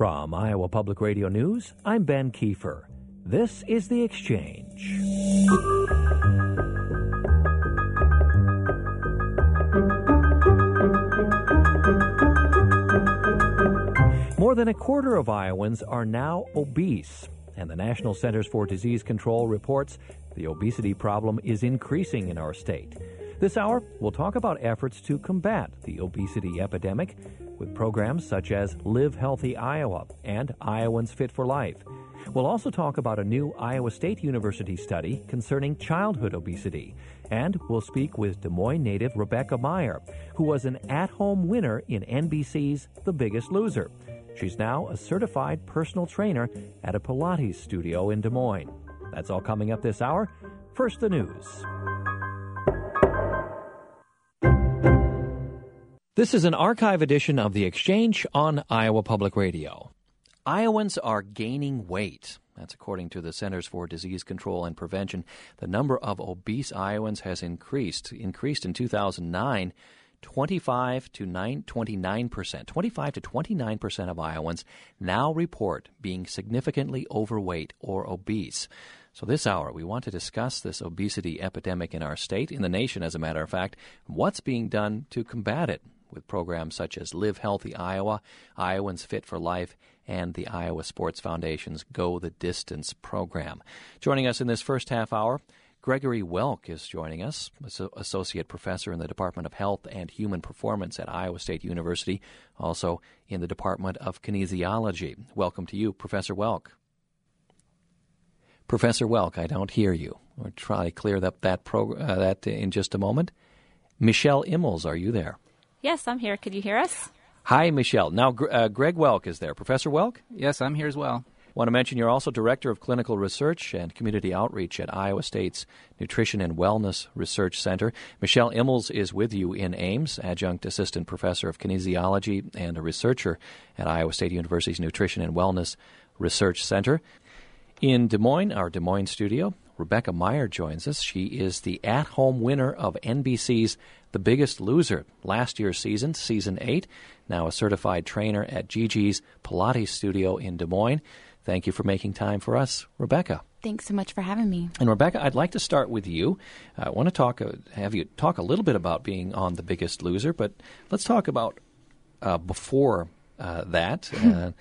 From Iowa Public Radio News, I'm Ben Kiefer. This is The Exchange. More than a quarter of Iowans are now obese, and the National Centers for Disease Control reports the obesity problem is increasing in our state. This hour, we'll talk about efforts to combat the obesity epidemic with programs such as Live Healthy Iowa and Iowans Fit for Life. We'll also talk about a new Iowa State University study concerning childhood obesity. And we'll speak with Des Moines native Rebecca Meyer, who was an at-home winner in NBC's The Biggest Loser. She's now a certified personal trainer at a Pilates studio in Des Moines. That's all coming up this hour. First, the news. This is an archive edition of The Exchange on Iowa Public Radio. Iowans are gaining weight. That's according to the Centers for Disease Control and Prevention. The number of obese Iowans has increased in 2009, 25 to 29%. 25 to 29% of Iowans now report being significantly overweight or obese. So this hour, we want to discuss this obesity epidemic in our state, in the nation, as a matter of fact, what's being done to combat it with programs such as Live Healthy Iowa, Iowans Fit for Life, and the Iowa Sports Foundation's Go the Distance program. Joining us in this first half hour, Gregory Welk is joining us, Associate Professor in the Department of Health and Human Performance at Iowa State University, also in the Department of Kinesiology. Welcome to you, Professor Welk. Professor Welk, I don't hear you. We'll try to clear up that in just a moment. Michelle Immels, are you there? Yes, I'm here. Could you hear us? Hi, Michelle. Now, Greg Welk is there. Professor Welk? Yes, I'm here as well. Want to mention you're also Director of Clinical Research and Community Outreach at Iowa State's Nutrition and Wellness Research Center. Michelle Immels is with you in Ames, Adjunct Assistant Professor of Kinesiology and a researcher at Iowa State University's Nutrition and Wellness Research Center. In Des Moines, our Des Moines studio, Rebecca Meyer joins us. She is the at-home winner of NBC's The Biggest Loser last year's season, Season 8, now a certified trainer at Gigi's Pilates studio in Des Moines. Thank you for making time for us, Rebecca. Thanks so much for having me. And Rebecca, I'd like to start with you. I want to have you talk a little bit about being on The Biggest Loser, but let's talk about before that.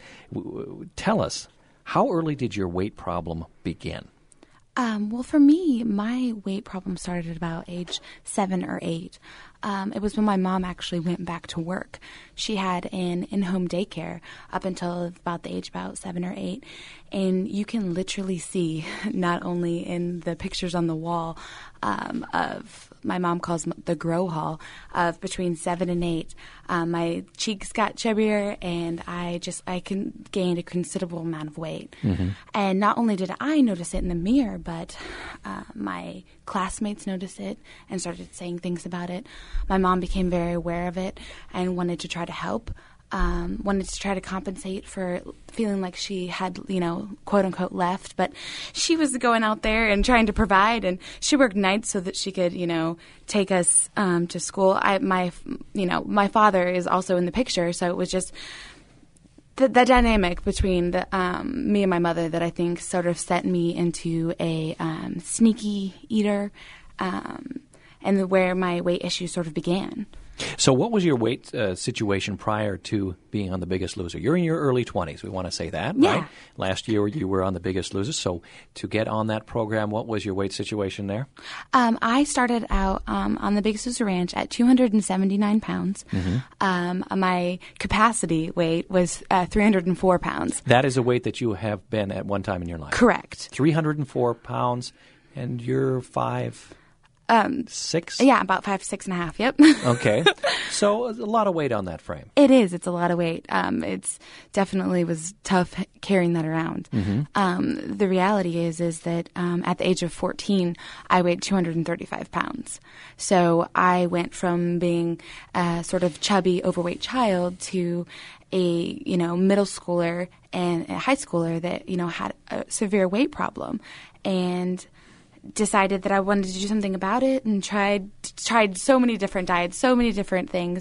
Tell us, how early did your weight problem begin? Well, for me, my weight problem started at about age 7 or 8. It was when my mom actually went back to work. She had an in-home daycare up until about the age about 7 or 8. And you can literally see, not only in the pictures on the wall of my mom calls the grow hall, of between 7 and 8, my cheeks got chubbier, and I gained a considerable amount of weight. Mm-hmm. And not only did I notice it in the mirror, but my classmates noticed it and started saying things about it. My mom became very aware of it and wanted to try to help. Wanted to try to compensate for feeling like she had, quote unquote left, but she was going out there and trying to provide, and she worked nights so that she could, take us to school. My father is also in the picture, so it was just the dynamic between me and my mother that I think sort of set me into a sneaky eater, and where my weight issues sort of began. So what was your weight situation prior to being on The Biggest Loser? You're in your early 20s. We want to say that, yeah. Right? Last year you were on The Biggest Loser. So to get on that program, what was your weight situation there? I started out on The Biggest Loser Ranch at 279 pounds. Mm-hmm. My capacity weight was 304 pounds. That is a weight that you have been at one time in your life? Correct. 304 pounds, and you're 5'6"? Yeah, about 5'6.5". Yep. Okay, so a lot of weight on that frame. It is. It's a lot of weight. It's definitely was tough carrying that around. Mm-hmm. The reality is that at the age of 14, I weighed 235 pounds. So I went from being a sort of chubby, overweight child to a middle schooler and a high schooler that had a severe weight problem, and decided that I wanted to do something about it, and tried so many different diets, so many different things,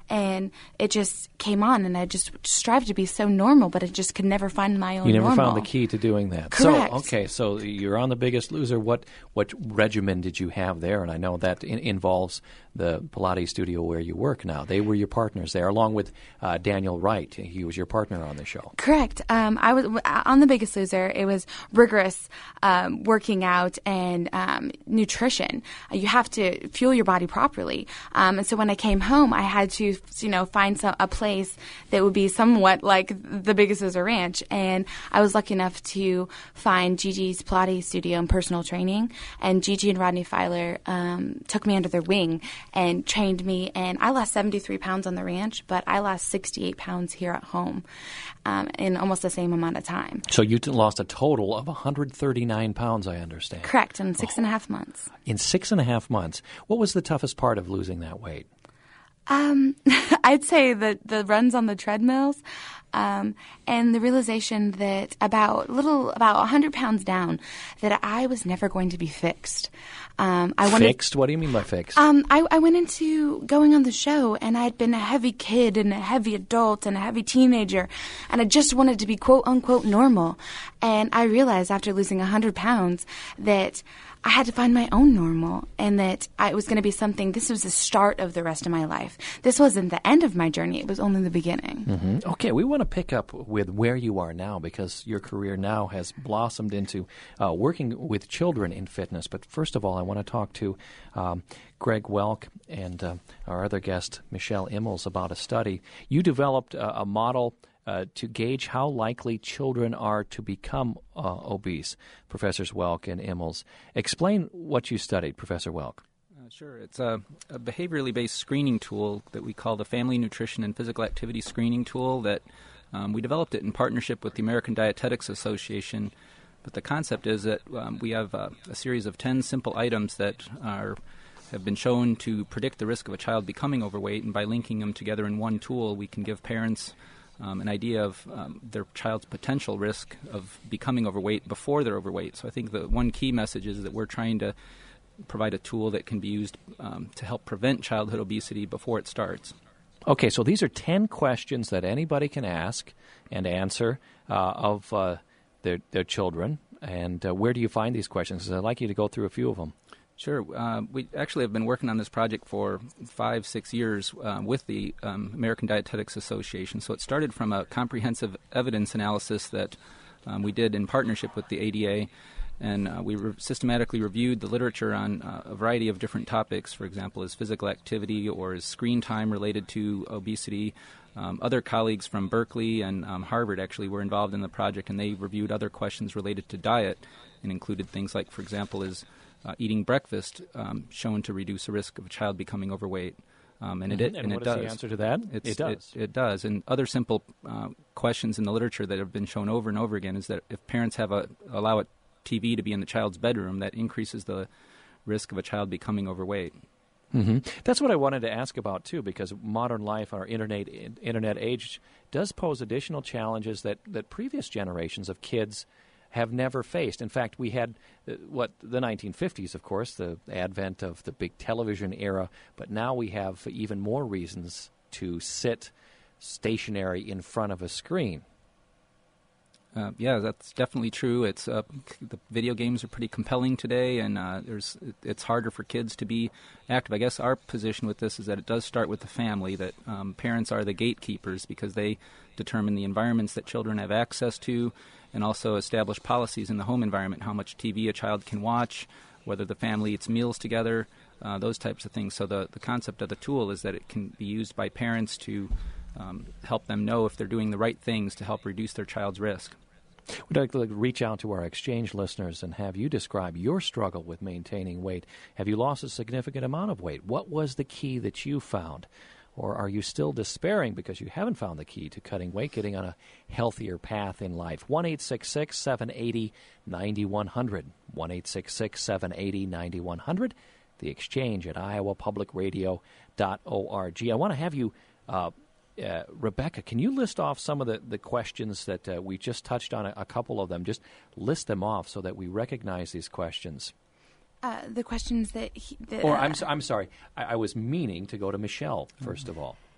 and it just came on, and I just strived to be so normal, but I just could never find my own You never normal. found the key to doing that. Correct. So you're on The Biggest Loser. What regimen did you have there? And I know that involves the Pilates studio where you work now. They were your partners there, along with Daniel Wright. He was your partner on the show. Correct. I was on The Biggest Loser. It was rigorous working out and nutrition. You have to fuel your body properly. And so when I came home, I had to, find a place that would be somewhat like The Biggest Loser Ranch. And I was lucky enough to find Gigi's Pilates studio and personal training. And Gigi and Rodney Filer took me under their wing and trained me. And I lost 73 pounds on the ranch, but I lost 68 pounds here at home in almost the same amount of time. So you lost a total of 139 pounds, I understand. Correct, in 6.5 months. In 6.5 months. What was the toughest part of losing that weight? I'd say the runs on the treadmills, and the realization that about 100 pounds down, that I was never going to be fixed. Fixed? What do you mean by fixed? I went into going on the show, and I'd been a heavy kid and a heavy adult and a heavy teenager, and I just wanted to be quote unquote normal. And I realized after losing 100 pounds that I had to find my own normal, and that it was going to be something. This was the start of the rest of my life. This wasn't the end of my journey. It was only the beginning. Mm-hmm. Okay, we want to pick up with where you are now, because your career now has blossomed into working with children in fitness. But first of all, I want to talk to Greg Welk and our other guest, Michelle Immels, about a study. You developed a model to gauge how likely children are to become obese. Professors Welk and Immels. Explain what you studied, Professor Welk. Sure. It's a behaviorally based screening tool that we call the Family Nutrition and Physical Activity Screening Tool that we developed it in partnership with the American Dietetics Association. But the concept is that we have a series of 10 simple items that have been shown to predict the risk of a child becoming overweight, and by linking them together in one tool, we can give parents an idea of their child's potential risk of becoming overweight before they're overweight. So I think the one key message is that we're trying to provide a tool that can be used to help prevent childhood obesity before it starts. Okay, so these are 10 questions that anybody can ask and answer of their children. And where do you find these questions? Because I'd like you to go through a few of them. Sure. We actually have been working on this project for 5-6 years with the American Dietetics Association. So it started from a comprehensive evidence analysis that we did in partnership with the ADA. And we systematically reviewed the literature on a variety of different topics. For example, is physical activity or is screen time related to obesity? Other colleagues from Berkeley and Harvard actually were involved in the project, and they reviewed other questions related to diet and included things like, for example, is eating breakfast shown to reduce the risk of a child becoming overweight? And it what it is does. The answer to that? It does. It does. And other simple questions in the literature that have been shown over and over again is that if parents allow a TV to be in the child's bedroom, that increases the risk of a child becoming overweight. Mm-hmm. That's what I wanted to ask about, too, because modern life, our internet age, does pose additional challenges that previous generations of kids have never faced. In fact, we had the 1950s, of course, the advent of the big television era, but now we have even more reasons to sit stationary in front of a screen. Yeah, that's definitely true. It's the video games are pretty compelling today, and it's harder for kids to be active. I guess our position with this is that it does start with the family, that parents are the gatekeepers because they determine the environments that children have access to and also establish policies in the home environment, how much TV a child can watch, whether the family eats meals together, those types of things. So the concept of the tool is that it can be used by parents to help them know if they're doing the right things to help reduce their child's risk. We'd like to reach out to our exchange listeners and have you describe your struggle with maintaining weight. Have you lost a significant amount of weight? What was the key that you found? Or are you still despairing because you haven't found the key to cutting weight, getting on a healthier path in life? 1-866-780-9100. 1-866-780-9100. The exchange at iowapublicradio.org. I want to have you... Rebecca, can you list off some of the questions that we just touched on, a couple of them? Just list them off so that we recognize these questions. The questions that... I'm sorry. I was meaning to go to Michelle, first of all.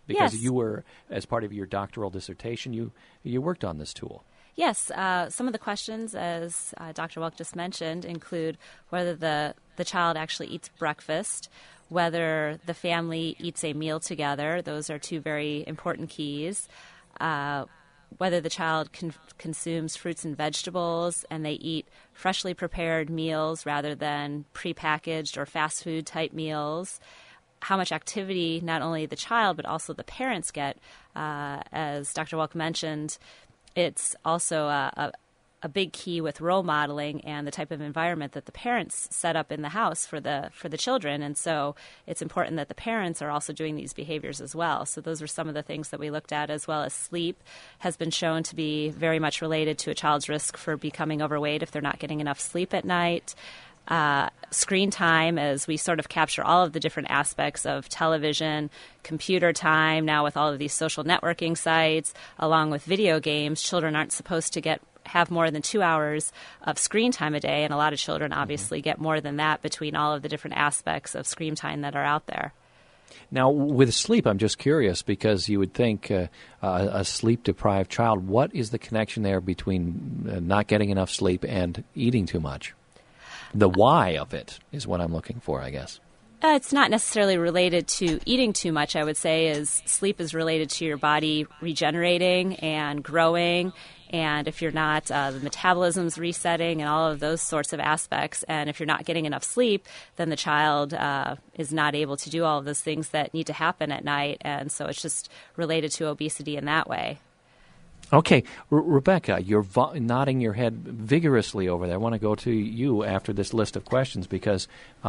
Because Yes. you were, as part of your doctoral dissertation, you worked on this tool. Yes, some of the questions, as Dr. Welk just mentioned, include whether the child actually eats breakfast, whether the family eats a meal together. Those are two very important keys. Whether the child consumes fruits and vegetables and they eat freshly prepared meals rather than prepackaged or fast food type meals. How much activity not only the child but also the parents get. As Dr. Welk mentioned, it's also a big key with role modeling and the type of environment that the parents set up in the house for the children. And so it's important that the parents are also doing these behaviors as well. So those are some of the things that we looked at, as well as sleep has been shown to be very much related to a child's risk for becoming overweight if they're not getting enough sleep at night. Screen time, as we sort of capture all of the different aspects of television, computer time, now with all of these social networking sites, along with video games. Children aren't supposed to have more than 2 hours of screen time a day, and a lot of children obviously get more than that between all of the different aspects of screen time that are out there. Now, with sleep, I'm just curious, because you would think a sleep-deprived child, what is the connection there between not getting enough sleep and eating too much? The why of it is what I'm looking for, I guess. It's not necessarily related to eating too much, I would say, is sleep is related to your body regenerating and growing. And if you're not, the metabolism's resetting and all of those sorts of aspects. And if you're not getting enough sleep, then the child is not able to do all of those things that need to happen at night. And so it's just related to obesity in that way. Okay, Rebecca, you're nodding your head vigorously over there. I want to go to you after this list of questions because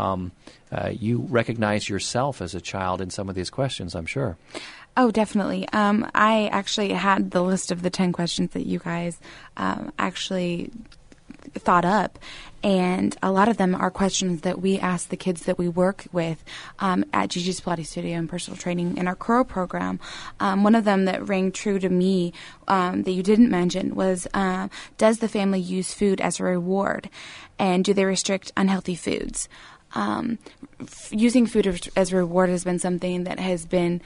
you recognize yourself as a child in some of these questions, I'm sure. Oh, definitely. I actually had the list of the 10 questions that you guys actually thought up, and a lot of them are questions that we ask the kids that we work with at Gigi's Pilates Studio and Personal Training in our CURL program. One of them that rang true to me that you didn't mention was, does the family use food as a reward, and do they restrict unhealthy foods? Using food as a reward has been something that has been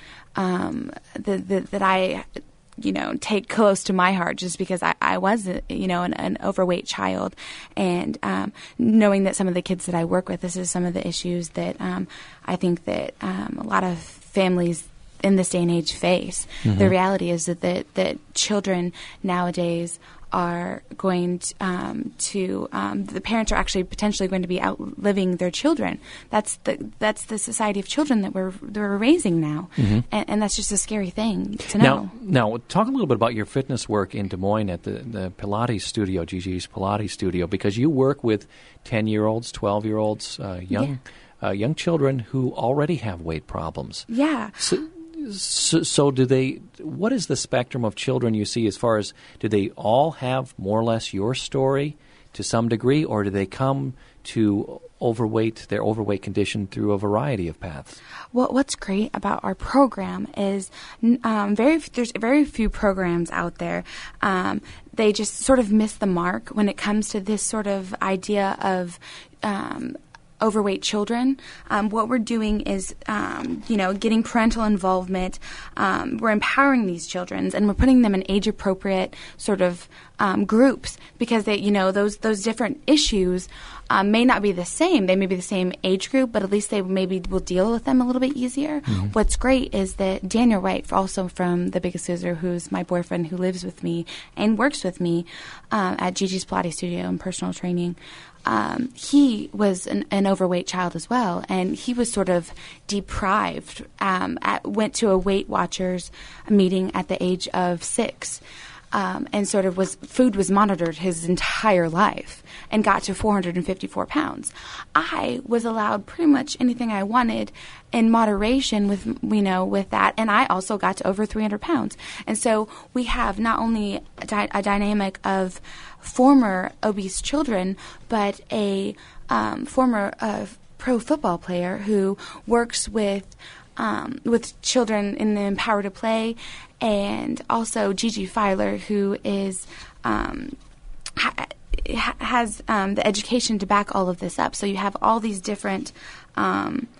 that I take close to my heart, just because I was, an overweight child. And knowing that some of the kids that I work with, this is some of the issues that I think that a lot of families in this day and age face. Mm-hmm. The reality is that children nowadays are going to the parents are actually potentially going to be outliving their children. That's the society of children that we're raising now, mm-hmm. and that's just a scary thing to know. Now, talk a little bit about your fitness work in Des Moines at the Pilates studio, Gigi's Pilates studio, because you work with 10-year-olds, 12-year-olds, young children who already have weight problems. Yeah. So do they? What is the spectrum of children you see as far as, do they all have more or less your story to some degree, or do they come to their overweight condition through a variety of paths? Well, what's great about our program is there's very few programs out there. They just sort of miss the mark when it comes to this sort of idea of overweight children. What we're doing is, getting parental involvement. We're empowering these children, and we're putting them in age-appropriate sort of groups, because they, those different issues may not be the same. They may be the same age group, but at least they maybe will deal with them a little bit easier. Mm-hmm. What's great is that Daniel Wright, also from The Biggest Loser, who's my boyfriend who lives with me and works with me at Gigi's Pilates Studio and Personal Training, he was an overweight child as well, and he was sort of deprived. Went to a Weight Watchers meeting at the age of 6, and sort of food was monitored his entire life, and got to 454 pounds. I was allowed pretty much anything I wanted in moderation with that, and I also got to over 300 pounds. And so we have not only a dynamic of former obese children, but a former pro football player who works with children in the Empower to Play, and also Gigi Filer, who is has the education to back all of this up. So you have all these different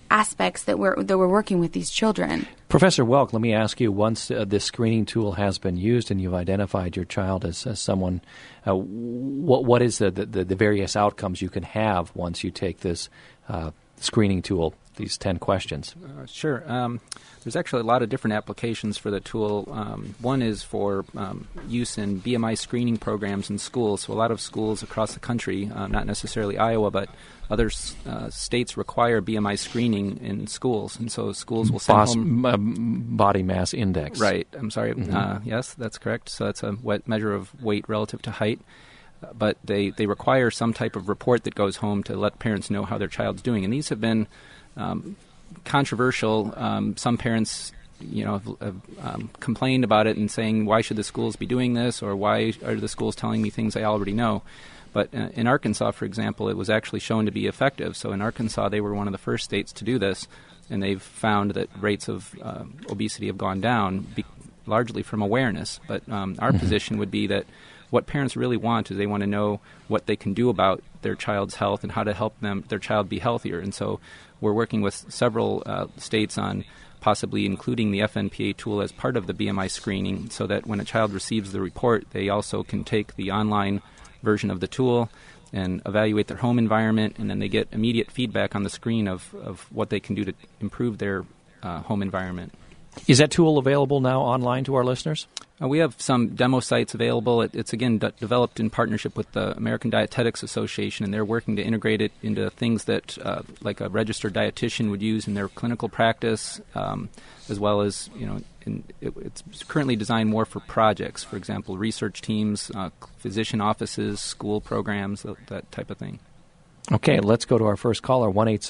aspects that we're working with these children. Professor Welk, let me ask you, once this screening tool has been used and you've identified your child as someone, what is the various outcomes you can have once you take this screening tool, these 10 questions? Sure. There's actually a lot of different applications for the tool. One is for use in BMI screening programs in schools. So a lot of schools across the country, not necessarily Iowa, but other states require BMI screening in schools. And so schools will send home... body mass index. Right. I'm sorry. Yes, that's correct. So that's a measure of weight relative to height. But they require some type of report that goes home to let parents know how their child's doing. And these have been controversial. Some parents, have complained about it and saying, why should the schools be doing this, or why are the schools telling me things I already know? But in Arkansas, for example, it was actually shown to be effective. So in Arkansas, they were one of the first states to do this, and they've found that rates of obesity have gone down largely from awareness. But our position would be that what parents really want is they want to know what they can do about their child's health and how to help their child be healthier. And so we're working with several states on possibly including the FNPA tool as part of the BMI screening, so that when a child receives the report, they also can take the online version of the tool and evaluate their home environment, and then they get immediate feedback on the screen of what they can do to improve their home environment. Is that tool available now online to our listeners? We have some demo sites available. It's again, developed in partnership with the American Dietetics Association, and they're working to integrate it into things that like a registered dietitian would use in their clinical practice, as well as, it's currently designed more for projects, for example, research teams, physician offices, school programs, that type of thing. Okay, let's go to our first caller,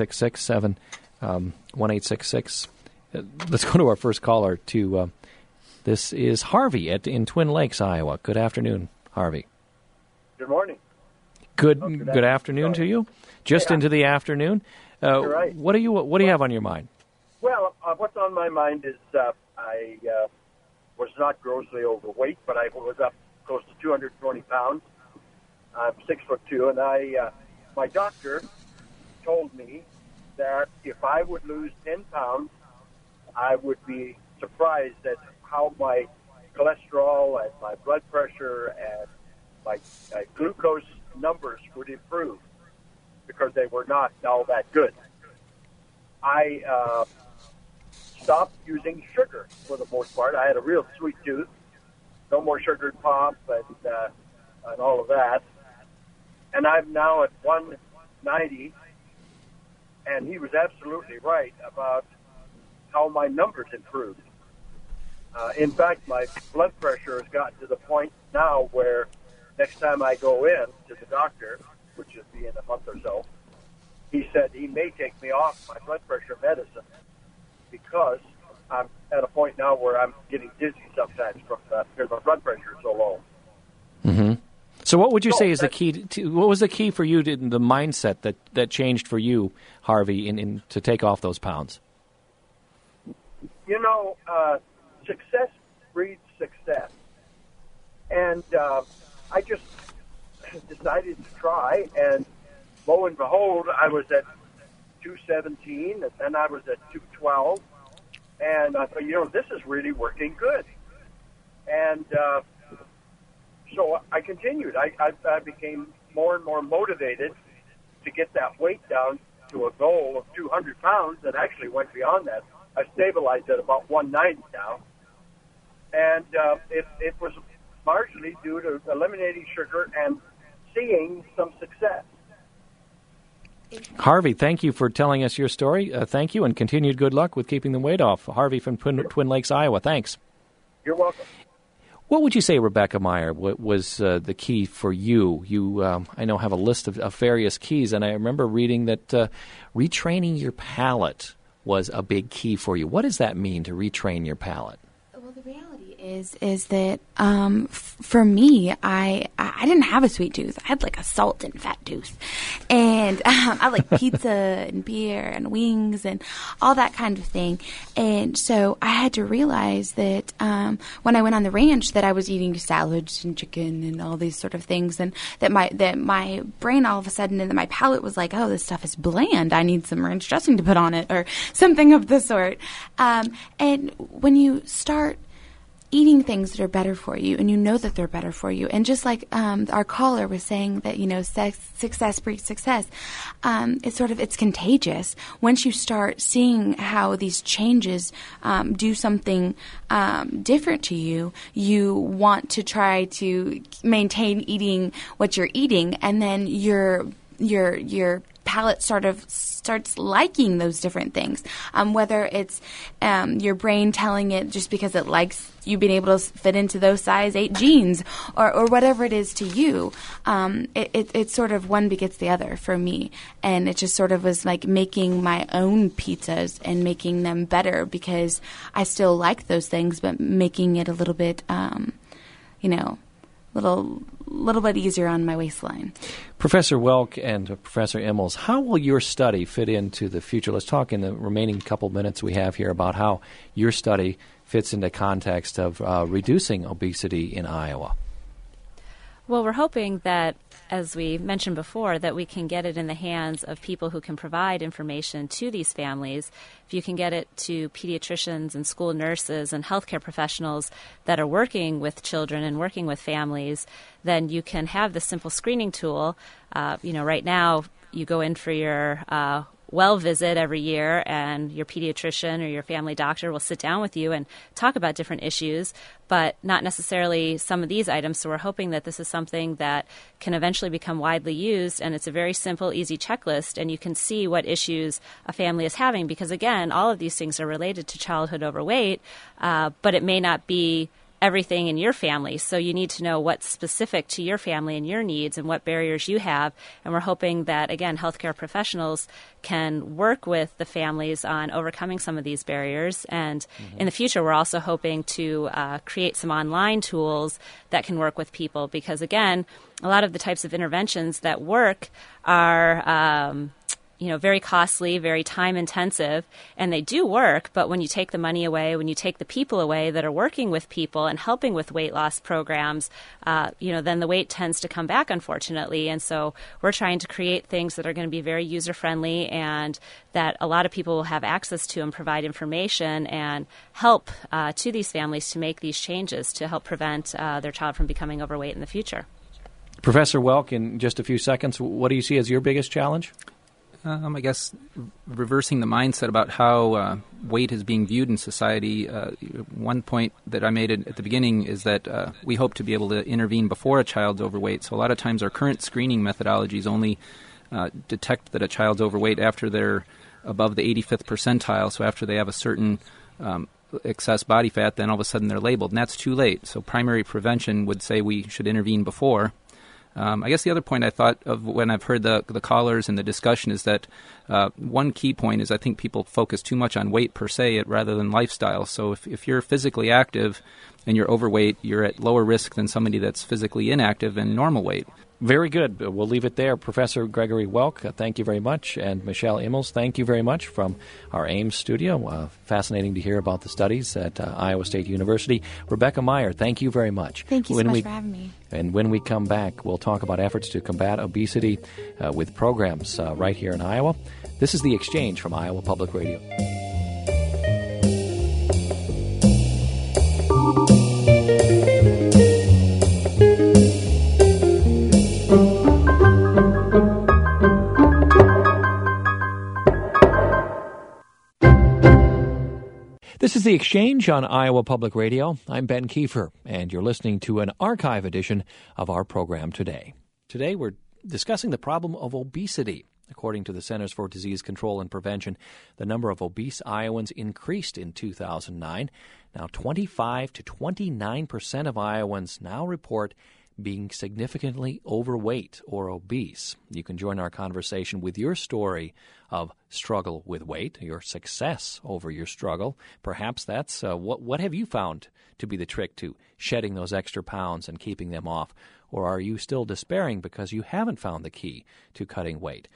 1-866-1-866. Let's go to our first caller. This is Harvey in Twin Lakes, Iowa. Good afternoon, Harvey. Good morning. Good afternoon to you. Just into the afternoon. You're right. What do you have on your mind? Well, what's on my mind is I was not grossly overweight, but I was up close to 220 pounds. I'm 6'2", and my doctor told me that if I would lose 10 pounds, I would be surprised at how my cholesterol and my blood pressure and my glucose numbers would improve, because they were not all that good. I stopped using sugar for the most part. I had a real sweet tooth, no more sugared pop and all of that. And I'm now at 190, and he was absolutely right about how my numbers improved. In fact, my blood pressure has gotten to the point now where next time I go in to the doctor, which will be in a month or so, he said he may take me off my blood pressure medicine because I'm at a point now where I'm getting dizzy sometimes because my blood pressure is so low. Mm-hmm. So what would you say is the key? What was the key for you, to the mindset that changed for you, Harvey, in to take off those pounds? Success breeds success. And I just decided to try, and lo and behold, I was at 217, and then I was at 212, and I thought, this is really working good. And so I continued. I became more and more motivated to get that weight down to a goal of 200 pounds, and actually went beyond that. I stabilized at about 190 now. And it was largely due to eliminating sugar and seeing some success. Harvey, thank you for telling us your story. Thank you, and continued good luck with keeping the weight off. Harvey from Twin Lakes, Iowa. Thanks. You're welcome. What would you say, Rebecca Meyer, was the key for you? You, I know, have a list of various keys, and I remember reading that retraining your palate was a big key for you. What does that mean, to retrain your palate? Well, the reality is that for me, I didn't have a sweet tooth. I had like a salt and fat tooth, and I like pizza and beer and wings and all that kind of thing. And so I had to realize that when I went on the ranch, that I was eating salads and chicken and all these sort of things, and that my brain all of a sudden and that my palate was like, oh, this stuff is bland. I need some ranch dressing to put on it, or something of the sort. And when you start eating things that are better for you, and you know that they're better for you, and just like our caller was saying that, success breeds success, it's contagious. Once you start seeing how these changes do something different to you, you want to try to maintain eating what you're eating, and then your palate sort of starts liking those different things, whether it's your brain telling it just because it likes you being able to fit into those size 8 jeans, or whatever it is to you. It sort of one begets the other for me, and it just sort of was like making my own pizzas and making them better because I still like those things, but making it a little bit, little bit easier on my waistline. Professor Welk and Professor Immels, how will your study fit into the future? Let's talk in the remaining couple minutes we have here about how your study fits into context of reducing obesity in Iowa. Well, we're hoping that, as we mentioned before, that we can get it in the hands of people who can provide information to these families. If you can get it to pediatricians and school nurses and healthcare professionals that are working with children and working with families, then you can have the simple screening tool. Right now you go in for your well visit every year, and your pediatrician or your family doctor will sit down with you and talk about different issues, but not necessarily some of these items. So we're hoping that this is something that can eventually become widely used, and it's a very simple, easy checklist, and you can see what issues a family is having, because again, all of these things are related to childhood overweight, but it may not be everything in your family. So you need to know what's specific to your family and your needs and what barriers you have. And we're hoping that, again, healthcare professionals can work with the families on overcoming some of these barriers. And in the future, we're also hoping to create some online tools that can work with people, because, again, a lot of the types of interventions that work are very costly, very time intensive, and they do work. But when you take the money away, when you take the people away that are working with people and helping with weight loss programs, then the weight tends to come back, unfortunately. And so we're trying to create things that are going to be very user friendly and that a lot of people will have access to and provide information and help to these families to make these changes to help prevent their child from becoming overweight in the future. Professor Welk, in just a few seconds, what do you see as your biggest challenge? I guess reversing the mindset about how weight is being viewed in society. One point that I made at the beginning is that we hope to be able to intervene before a child's overweight. So a lot of times our current screening methodologies only detect that a child's overweight after they're above the 85th percentile. So after they have a certain excess body fat, then all of a sudden they're labeled, and that's too late. So primary prevention would say we should intervene before. I guess the other point I thought of when I've heard the callers and the discussion is that one key point is I think people focus too much on weight per se rather than lifestyle. So if you're physically active and you're overweight, you're at lower risk than somebody that's physically inactive and normal weight. Very good. We'll leave it there. Professor Gregory Welk, thank you very much. And Michelle Immels, thank you very much from our Ames studio. Fascinating to hear about the studies at Iowa State University. Rebecca Meyer, thank you very much. Thank you so much for having me. And when we come back, we'll talk about efforts to combat obesity with programs right here in Iowa. This is The Exchange from Iowa Public Radio. This is The Exchange on Iowa Public Radio. I'm Ben Kiefer, and you're listening to an archive edition of our program today. Today we're discussing the problem of obesity. According to the Centers for Disease Control and Prevention, the number of obese Iowans increased in 2009. Now 25 to 29% of Iowans now report being significantly overweight or obese. You can join our conversation with your story of struggle with weight, your success over your struggle. Perhaps that's what have you found to be the trick to shedding those extra pounds and keeping them off? Or are you still despairing because you haven't found the key to cutting weight?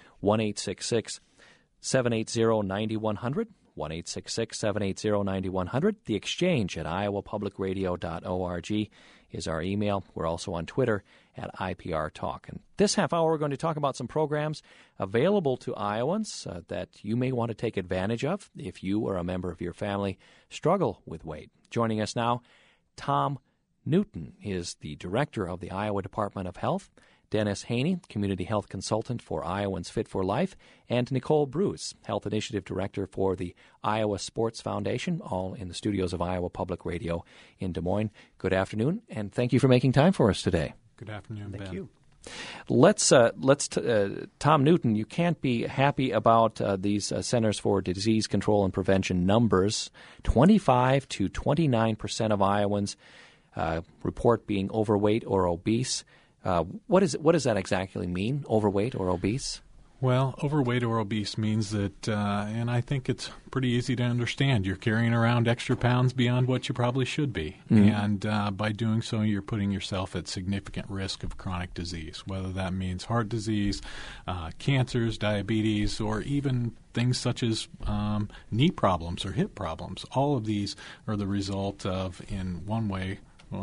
1-866-780-9100. 1-866-780-9100. The Exchange at iowapublicradio.org is our email. We're also on Twitter at IPR Talk. And this half hour, we're going to talk about some programs available to Iowans that you may want to take advantage of if you or a member of your family struggle with weight. Joining us now, Tom Newton is the director of the Iowa Department of Health. Dennis Haney, Community Health Consultant for Iowans Fit for Life, and Nicole Bruce, Health Initiative Director for the Iowa Sports Foundation, all in the studios of Iowa Public Radio in Des Moines. Good afternoon, and thank you for making time for us today. Good afternoon, Ben. Thank you. Tom Newton, you can't be happy about these Centers for Disease Control and Prevention numbers. 25 to 29% of Iowans report being overweight or obese. What does that exactly mean, overweight or obese? Well, overweight or obese means that, and I think it's pretty easy to understand, you're carrying around extra pounds beyond what you probably should be. Mm-hmm. And by doing so, you're putting yourself at significant risk of chronic disease, whether that means heart disease, cancers, diabetes, or even things such as knee problems or hip problems. All of these are the result of, in one way,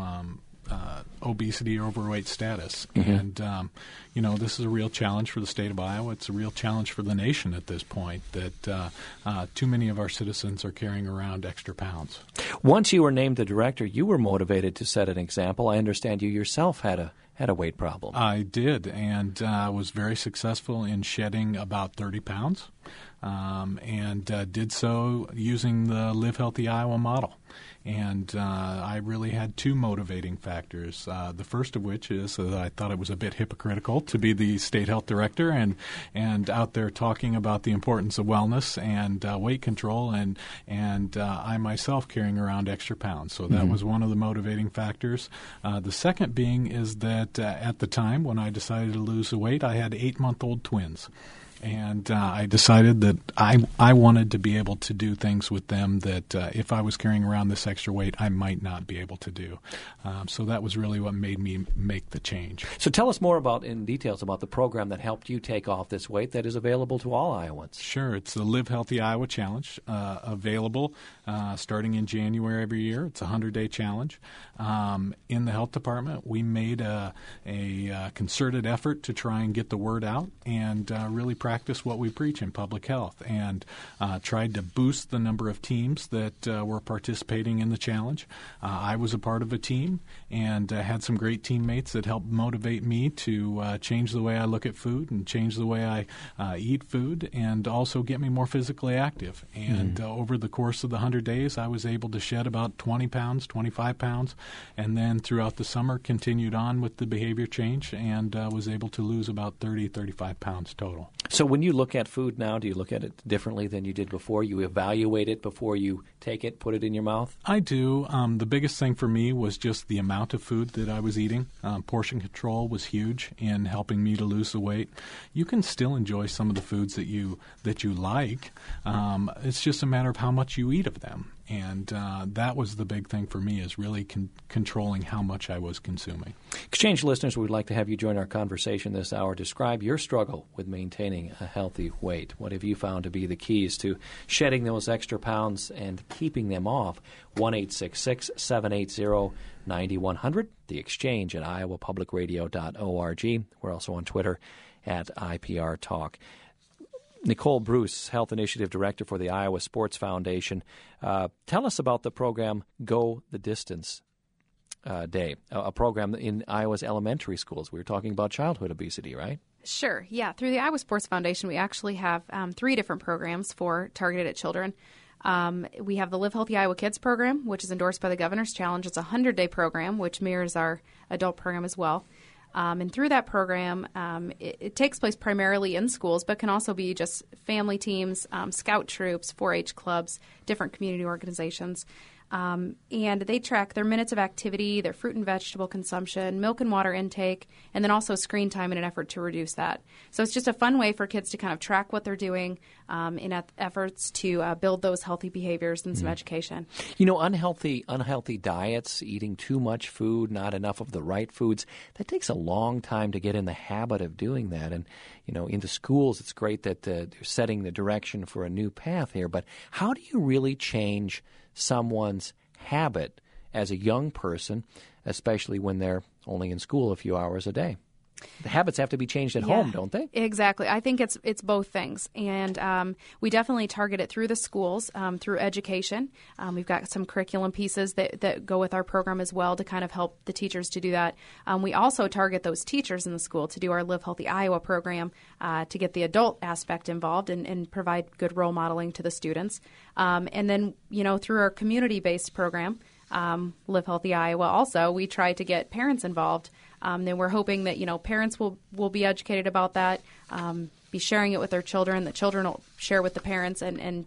obesity or overweight status. Mm-hmm. And, this is a real challenge for the state of Iowa. It's a real challenge for the nation at this point that too many of our citizens are carrying around extra pounds. Once you were named the director, you were motivated to set an example. I understand you yourself had a weight problem. I did, and was very successful in shedding about 30 pounds, and did so using the Live Healthy Iowa model. And I really had two motivating factors, the first of which is that I thought it was a bit hypocritical to be the state health director and out there talking about the importance of wellness and weight control, and I myself carrying around extra pounds. So that was one of the motivating factors. The second being is that at the time when I decided to lose the weight, I had 8-month-old twins. And I decided that I wanted to be able to do things with them that if I was carrying around this extra weight, I might not be able to do. So that was really what made me make the change. So tell us more in details about the program that helped you take off this weight that is available to all Iowans. Sure. It's the Live Healthy Iowa Challenge, available starting in January every year. It's a 100-day challenge. In the health department, we made a concerted effort to try and get the word out and really practice what we preach in public health, and tried to boost the number of teams that were participating in the challenge. I was a part of a team and had some great teammates that helped motivate me to change the way I look at food and change the way I eat food, and also get me more physically active. And over the course of the 100 days, I was able to shed about 20 pounds, 25 pounds, and then throughout the summer continued on with the behavior change and was able to lose about 30, 35 pounds total. So when you look at food now, do you look at it differently than you did before? You evaluate it before you take it, put it in your mouth? I do. The biggest thing for me was just the amount of food that I was eating. Portion control was huge in helping me to lose the weight. You can still enjoy some of the foods that you like. It's just a matter of how much you eat of them. And that was the big thing for me, is really controlling how much I was consuming. Exchange listeners, we'd like to have you join our conversation this hour. Describe your struggle with maintaining a healthy weight. What have you found to be the keys to shedding those extra pounds and keeping them off? 1-866-780-9100. The Exchange at iowapublicradio.org. We're also on Twitter at IPR Talk. Nicole Bruce, Health Initiative Director for the Iowa Sports Foundation. Tell us about the program Go the Distance Day, a program in Iowa's elementary schools. We were talking about childhood obesity, right? Sure. Yeah. Through the Iowa Sports Foundation, we actually have 3 different programs targeted at children. We have the Live Healthy Iowa Kids program, which is endorsed by the Governor's Challenge. It's a 100-day program, which mirrors our adult program as well. And through that program, it takes place primarily in schools, but can also be just family teams, scout troops, 4-H clubs, different community organizations. And they track their minutes of activity, their fruit and vegetable consumption, milk and water intake, and then also screen time in an effort to reduce that. So it's just a fun way for kids to kind of track what they're doing in efforts to build those healthy behaviors and some education. You know, unhealthy diets, eating too much food, not enough of the right foods, that takes a long time to get in the habit of doing that. And, you know, in the schools, it's great that they're setting the direction for a new path here. But how do you really change someone's habit as a young person, especially when they're only in school a few hours a day? The habits have to be changed at home, don't they? Exactly. I think it's both things. And we definitely target it through the schools, through education. We've got some curriculum pieces that go with our program as well to kind of help the teachers to do that. We also target those teachers in the school to do our Live Healthy Iowa program to get the adult aspect involved and provide good role modeling to the students. And then, you know, through our community-based program, Live Healthy Iowa, also, we try to get parents involved. And we're hoping that, you know, parents will be educated about that, be sharing it with their children. The children will share with the parents and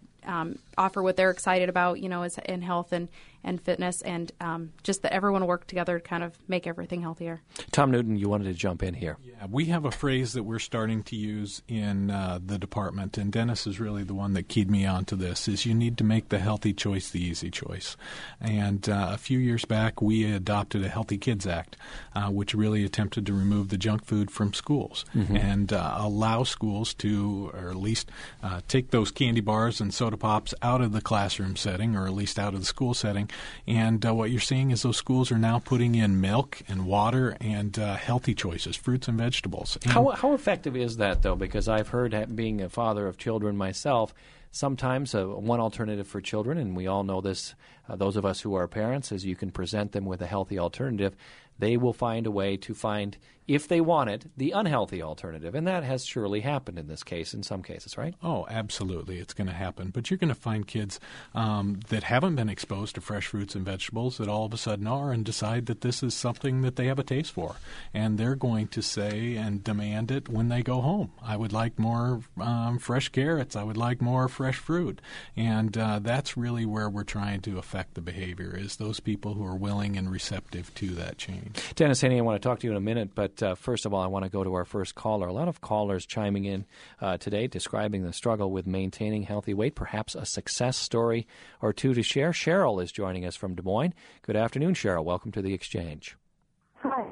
offer what they're excited about, you know, in health and fitness, and just that everyone will work together to kind of make everything healthier. Tom Newton, you wanted to jump in here. Yeah, we have a phrase that we're starting to use in the department, and Dennis is really the one that keyed me onto this, is you need to make the healthy choice the easy choice. And a few years back, we adopted a Healthy Kids Act, which really attempted to remove the junk food from schools and allow schools to, or at least take those candy bars and soda pops out of the classroom setting, or at least out of the school setting. And what you're seeing is those schools are now putting in milk and water and healthy choices, fruits and vegetables. And how effective is that, though? Because I've heard, being a father of children myself, sometimes one alternative for children, and we all know this, those of us who are parents, is you can present them with a healthy alternative. They will find a way to find, if they want it, the unhealthy alternative. And that has surely happened in this case, in some cases, right? Oh, absolutely. It's going to happen. But you're going to find kids that haven't been exposed to fresh fruits and vegetables that all of a sudden are, and decide that this is something that they have a taste for. And they're going to say and demand it when they go home. I would like more fresh carrots. I would like more fresh fruit. And that's really where we're trying to affect the behavior, is those people who are willing and receptive to that change. Dennis Haney, I want to talk to you in a minute, but first of all, I want to go to our first caller. A lot of callers chiming in today, describing the struggle with maintaining healthy weight, perhaps a success story or two to share. Cheryl is joining us from Des Moines. Good afternoon, Cheryl. Welcome to the Exchange. Hi.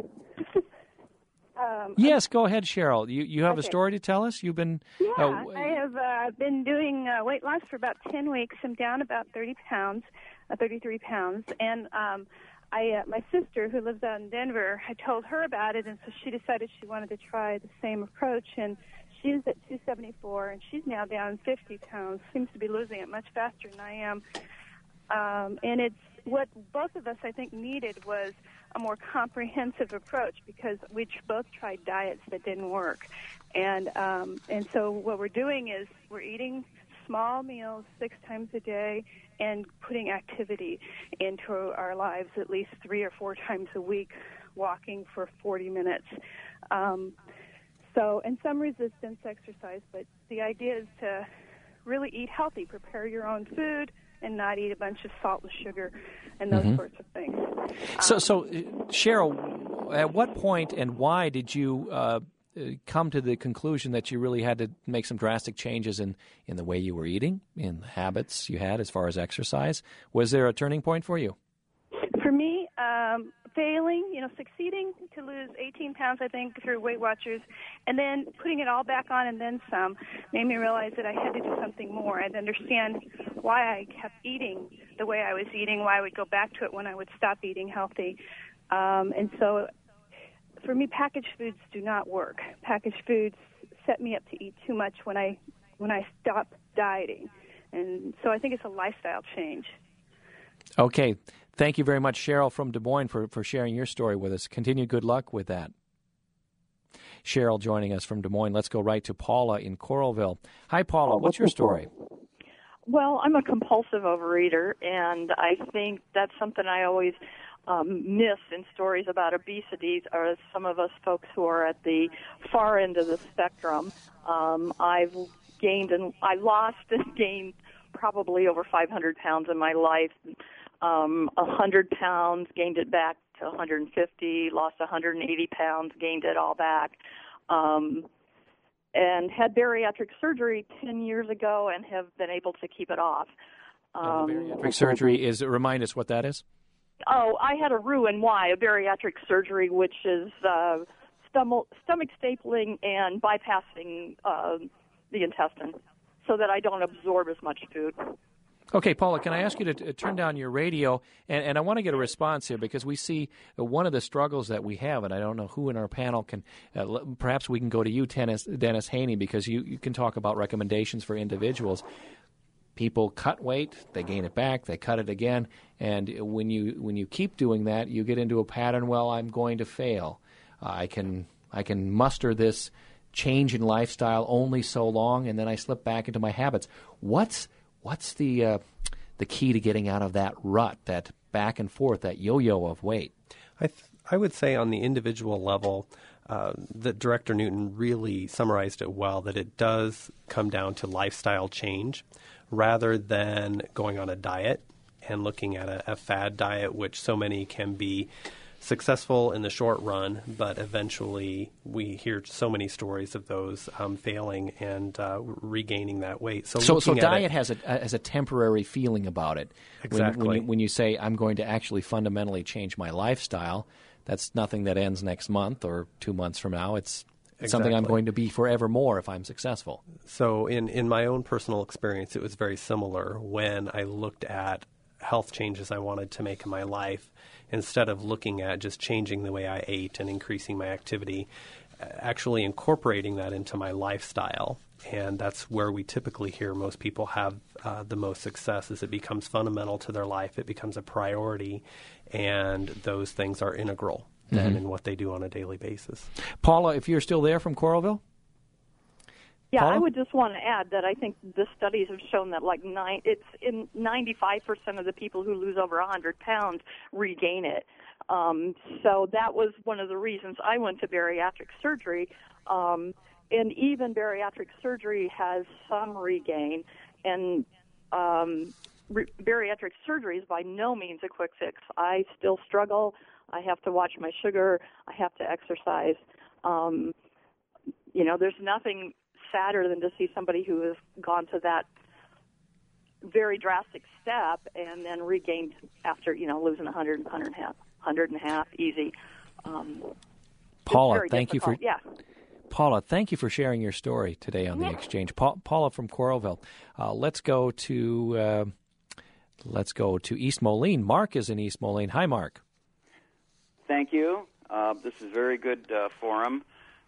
Yes, go ahead, Cheryl. You have a story to tell us? You've been... Yeah, I have been doing weight loss for about 10 weeks. I'm down about 33 pounds, and my sister, who lives out in Denver, I told her about it, and so she decided she wanted to try the same approach, and she's at 274, and she's now down 50 pounds, seems to be losing it much faster than I am. And it's what both of us, I think, needed was a more comprehensive approach, because we both tried diets that didn't work. And so what we're doing is we're eating small meals 6 times a day and putting activity into our lives at least 3 or 4 times a week, walking for 40 minutes. And some resistance exercise, but the idea is to really eat healthy, prepare your own food, and not eat a bunch of salt and sugar and those sorts of things. So, Cheryl, at what point and why did you come to the conclusion that you really had to make some drastic changes in the way you were eating, in the habits you had as far as exercise? Was there a turning point for you? For me, succeeding to lose 18 pounds, I think, through Weight Watchers, and then putting it all back on and then some, made me realize that I had to do something more and understand why I kept eating the way I was eating, why I would go back to it when I would stop eating healthy. And so for me, packaged foods do not work. Packaged foods set me up to eat too much when I stop dieting. And so I think it's a lifestyle change. Okay. Thank you very much, Cheryl from Des Moines, for sharing your story with us. Continued good luck with that. Cheryl joining us from Des Moines. Let's go right to Paula in Coralville. Hi, Paula. What's your story? Well, I'm a compulsive overeater, and I think that's something I always miss in stories about obesity, or some of us folks who are at the far end of the spectrum. I've lost and gained probably over 500 pounds in my life. 100 pounds, gained it back to 150, lost 180 pounds, gained it all back, and had bariatric surgery 10 years ago and have been able to keep it off. Bariatric surgery is, remind us what that is? Oh, I had a Roux-en-Y, a bariatric surgery, which is stomach stapling and bypassing the intestine so that I don't absorb as much food. Okay, Paula, can I ask you to turn down your radio? And I want to get a response here because we see one of the struggles that we have, and I don't know who in our panel can, perhaps we can go to you, Dennis Haney, because you can talk about recommendations for individuals. People cut weight, they gain it back, they cut it again, and when you keep doing that, you get into a pattern, well, I'm going to fail. I can muster this change in lifestyle only so long, and then I slip back into my habits. What's the key to getting out of that rut, that back and forth, that yo-yo of weight? I would say on the individual level, that Director Newton really summarized it well, that it does come down to lifestyle change rather than going on a diet and looking at a fad diet, which so many can be successful in the short run, but eventually we hear so many stories of those failing and regaining that weight. So diet has a temporary feeling about it. Exactly. When you say, I'm going to actually fundamentally change my lifestyle, that's nothing that ends next month or 2 months from now. It's something I'm going to be forevermore if I'm successful. So in my own personal experience, it was very similar when I looked at health changes I wanted to make in my life. Instead of looking at just changing the way I ate and increasing my activity, actually incorporating that into my lifestyle. And that's where we typically hear most people have the most success, is it becomes fundamental to their life, it becomes a priority, and those things are integral then in what they do on a daily basis. Paula, if you're still there from Coralville? Yeah, Paula? I would just want to add that I think the studies have shown that it's in 95% of the people who lose over 100 pounds regain it. So that was one of the reasons I went to bariatric surgery. And even bariatric surgery has some regain. And bariatric surgery is by no means a quick fix. I still struggle. I have to watch my sugar. I have to exercise. There's nothing sadder than to see somebody who has gone to that very drastic step and then regained after, losing 100 and a half, easy. Paula, thank you for Paula, thank you for sharing your story today on The Exchange. Paula from Coralville. Let's go to East Moline. Mark is in East Moline. Hi, Mark. Thank you. This is a very good forum.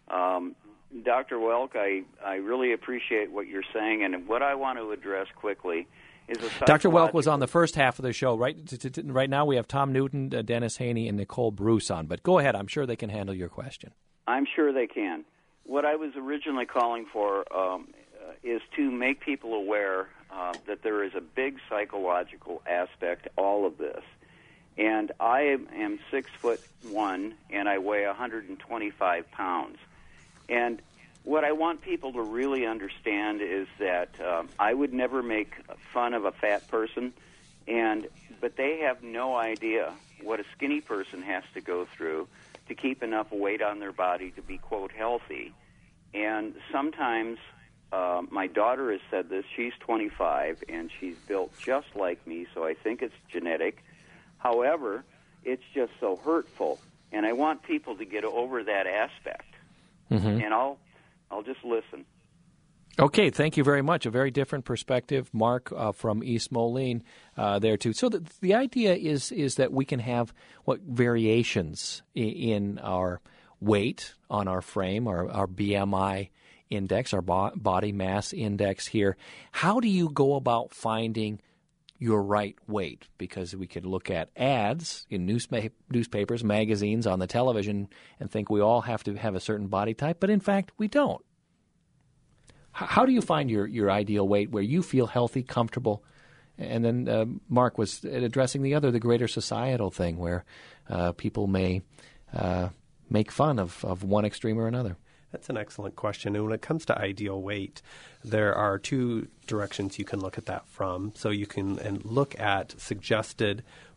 Dr. Welk, I really appreciate what you're saying, and what I want to address quickly is Dr. Welk was on the first half of the show. Right now we have Tom Newton, Dennis Haney, and Nicole Bruce on. But go ahead. I'm sure they can handle your question. I'm sure they can. What I was originally calling for is to make people aware that there is a big psychological aspect to all of this. And I am 6'1", and I weigh 125 pounds. And what I want people to really understand is that I would never make fun of a fat person, but they have no idea what a skinny person has to go through to keep enough weight on their body to be, quote, healthy. And sometimes my daughter has said this. She's 25, and she's built just like me, so I think it's genetic. However, it's just so hurtful, and I want people to get over that aspect. And I'll just listen. Okay, thank you very much. A very different perspective, Mark, from East Moline there too. So the idea is that we can have variations in our weight, on our frame, our BMI index, our body mass index here. How do you go about finding your right weight? Because we could look at ads in newspapers, magazines, on the television, and think we all have to have a certain body type, but in fact we don't. How do you find your ideal weight where you feel healthy, comfortable? And then Mark was addressing the greater societal thing where people may make fun of one extreme or another. That's an excellent question. And when it comes to ideal weight, there are two directions you can look at that from. So you can look at suggested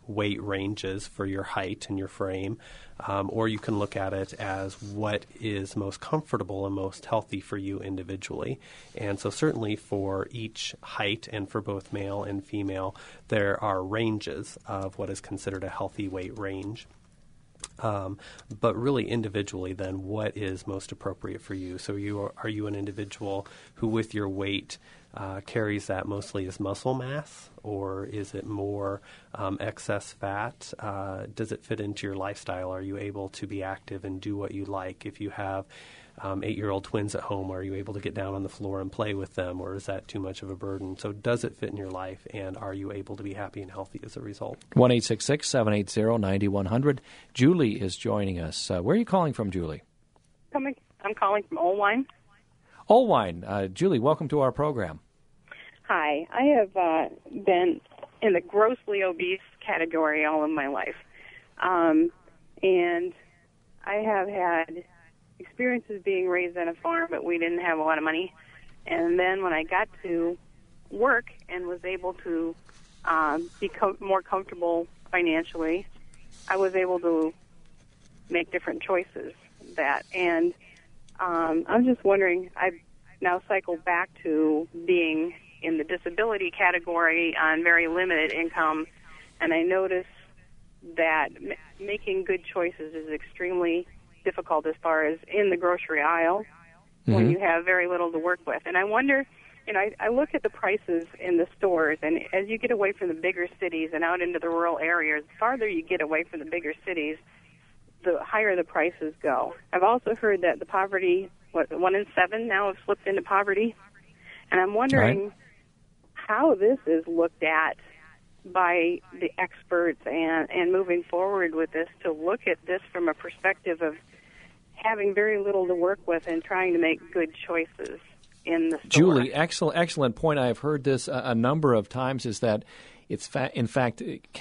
weight ranges for your height and your frame, or you can look at it as what is most comfortable and most healthy for you individually. And so certainly for each height and for both male and female, there are ranges of what is considered a healthy weight range. But really individually then, what is most appropriate for you? So are you an individual who with your weight carries that mostly as muscle mass, or is it more excess fat? Does it fit into your lifestyle? Are you able to be active and do what you like? If you have 8-year-old twins at home, are you able to get down on the floor and play with them, or is that too much of a burden? So does it fit in your life, and are you able to be happy and healthy as a result? 1-866-780-9100. Julie is joining us. Where are you calling from, Julie? I'm calling from Olwine. Olwine. Julie, welcome to our program. Hi. I have been in the grossly obese category all of my life. And I have had experiences being raised on a farm, but we didn't have a lot of money. And then when I got to work and was able to be more comfortable financially, I was able to make different choices. And I'm just wondering, I've now cycled back to being in the disability category on very limited income, and I notice that making good choices is extremely difficult as far as in the grocery aisle when you have very little to work with. And I wonder, I look at the prices in the stores, and as you get away from the bigger cities and out into the rural areas, the farther you get away from the bigger cities, the higher the prices go. I've also heard that the poverty, 1 in 7 now have slipped into poverty. And I'm wondering how this is looked at by the experts and moving forward with this, to look at this from a perspective of having very little to work with and trying to make good choices in the store. Julie, excellent point. I have heard this a number of times, is that it's in fact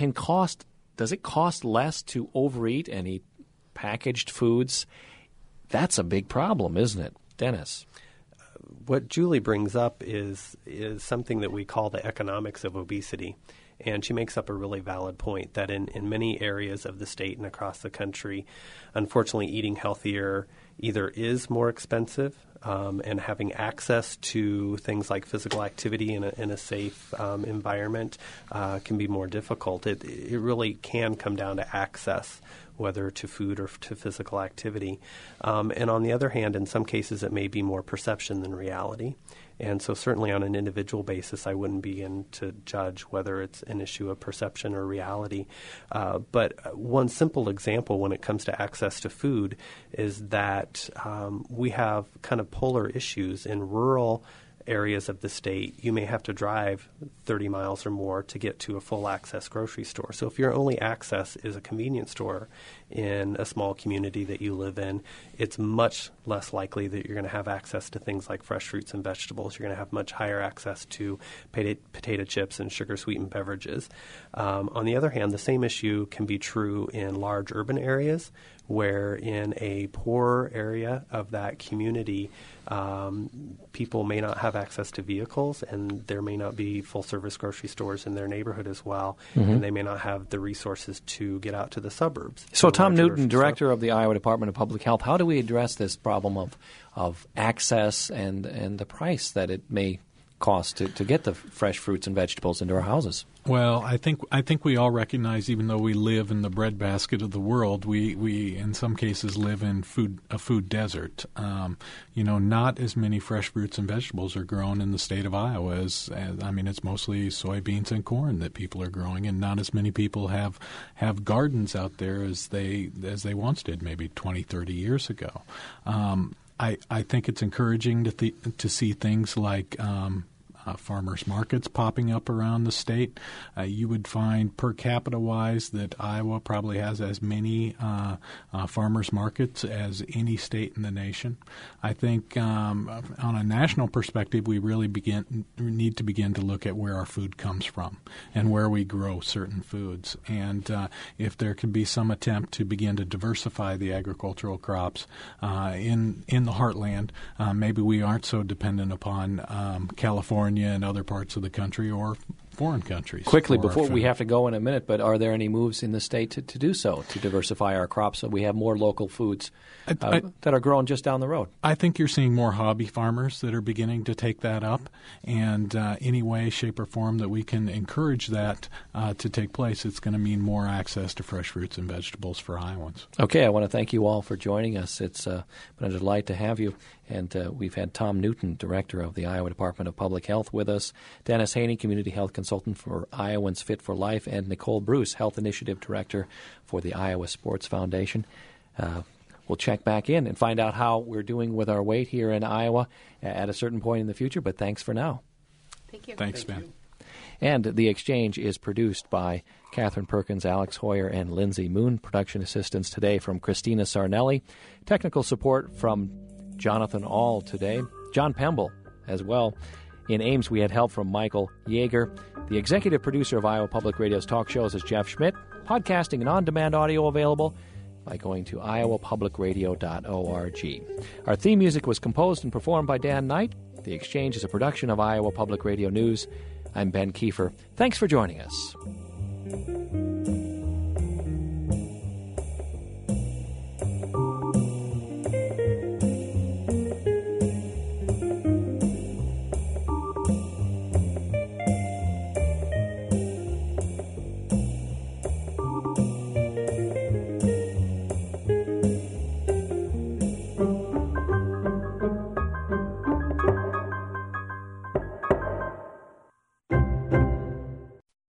does it cost less to overeat and eat packaged foods? That's a big problem, isn't it, Dennis? What Julie brings up is something that we call the economics of obesity. And she makes up a really valid point that in many areas of the state and across the country, unfortunately, eating healthier either is more expensive, and having access to things like physical activity in a safe environment can be more difficult. It really can come down to access, whether to food or to physical activity. And on the other hand, in some cases, it may be more perception than reality. And so certainly on an individual basis, I wouldn't begin to judge whether it's an issue of perception or reality. But one simple example when it comes to access to food is that we have kind of polar issues. In rural areas of the state, you may have to drive 30 miles or more to get to a full access grocery store. So if your only access is a convenience store in a small community that you live in, it's much less likely that you're going to have access to things like fresh fruits and vegetables. You're going to have much higher access to potato chips and sugar-sweetened beverages. On the other hand, the same issue can be true in large urban areas, where in a poor area of that community, people may not have access to vehicles, and there may not be full-service grocery stores in their neighborhood as well, and they may not have the resources to get out to the suburbs. So Tom Newton, Director of the Iowa Department of Public Health, how do we address this problem of access and the price that it may cost to get the fresh fruits and vegetables into our houses? Well, I think we all recognize, even though we live in the breadbasket of the world, we in some cases live in a food desert. Not as many fresh fruits and vegetables are grown in the state of Iowa as it's mostly soybeans and corn that people are growing, and not as many people have gardens out there as they once did, maybe 20, 30 years ago. I think it's encouraging to see things like farmers markets popping up around the state. You would find per capita wise that Iowa probably has as many farmers markets as any state in the nation. I think on a national perspective, we really need to begin to look at where our food comes from and where we grow certain foods. And if there can be some attempt to begin to diversify the agricultural crops in the heartland, maybe we aren't so dependent upon California and other parts of the country, or foreign countries. Quickly, for our before we food. have to go in a minute, but are there any moves in the state to do so, to diversify our crops so we have more local foods that are grown just down the road? I think you're seeing more hobby farmers that are beginning to take that up, and any way, shape, or form that we can encourage that to take place, it's going to mean more access to fresh fruits and vegetables for Iowans. Okay, I want to thank you all for joining us. It's been a delight to have you. And we've had Tom Newton, Director of the Iowa Department of Public Health, with us, Dennis Haney, Community Health Consultant for Iowans Fit for Life, and Nicole Bruce, Health Initiative Director for the Iowa Sports Foundation. We'll check back in and find out how we're doing with our weight here in Iowa at a certain point in the future, but thanks for now. Thank you. Thanks, Ben. And The Exchange is produced by Catherine Perkins, Alex Hoyer, and Lindsay Moon. Production assistance today from Christina Sarnelli. Technical support from Jonathan All today. John Pemble as well. In Ames, we had help from Michael Yeager. The executive producer of Iowa Public Radio's talk shows is Jeff Schmidt. Podcasting and on-demand audio available by going to iowapublicradio.org. Our theme music was composed and performed by Dan Knight. The Exchange is a production of Iowa Public Radio News. I'm Ben Kiefer. Thanks for joining us.